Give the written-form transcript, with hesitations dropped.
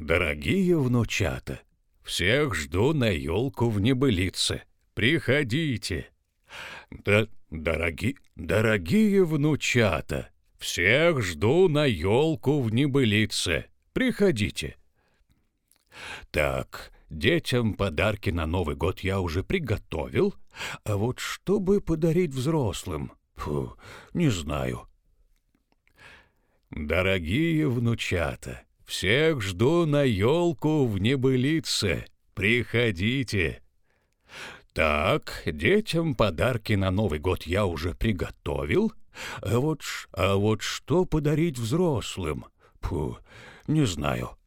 Дорогие внучата, всех жду на елку в небылице. Приходите. Дорогие внучата, всех жду на елку в небылице. Приходите. Так, детям подарки на Новый год я уже приготовил, а вот что бы подарить взрослым? Фу, не знаю. Дорогие внучата, всех жду на елку в небылице. Приходите. Так, детям подарки на Новый год я уже приготовил, а вот что подарить взрослым? Фу, не знаю.